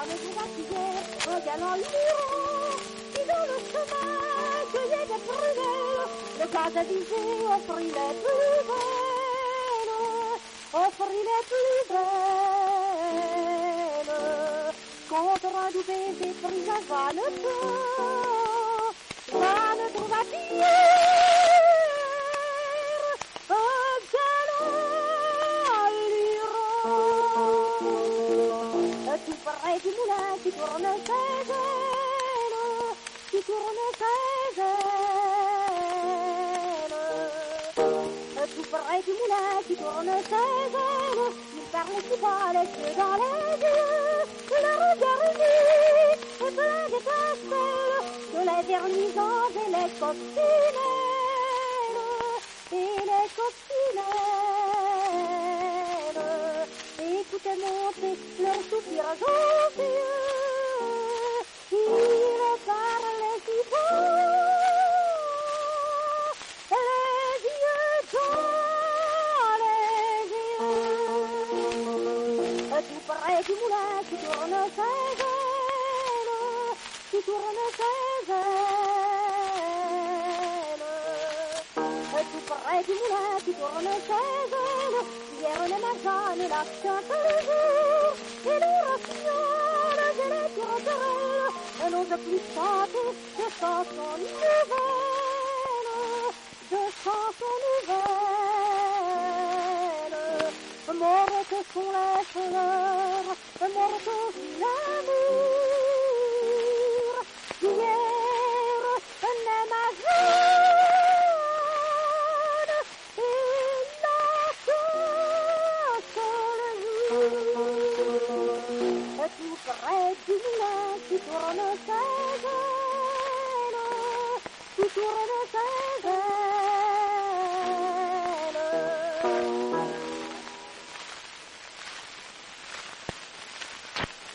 femme droitière, un galant mourant, qui dans le chemin cueillait des prunelles, le gaz avisé offrit les plus belles, offrit les plus belles. Contre un doux baiser pris à Vanneton, Vanne droitière, un galant luron, tout près du moulin qui tourne ses ailes, qui tourne ses ailes, tout près du moulin qui tourne ses ailes, il parle si bas les yeux dans les yeux, le regard uni et plein d'étincelles, de la vernisante et les coccinelles, et les coccinelles, écoutez monter leurs soupirs aux yeux, ils parlent si fort, les yeux dans les yeux, tout près du moulin qui tourne ses ailes, qui tourne ses ailes, tout près du moulin qui tourne ses ailes, hier les mazanes la chantent le jour, et les rafioles et les tourterelles, n'osent plus chanter de chansons nouvelles, de chansons nouvelles. Mortes sont les fleurs, mortes aussi l'amour, d'hier n'est ma jeune, et la chasse le jour, tout près du moulin qui tourne sa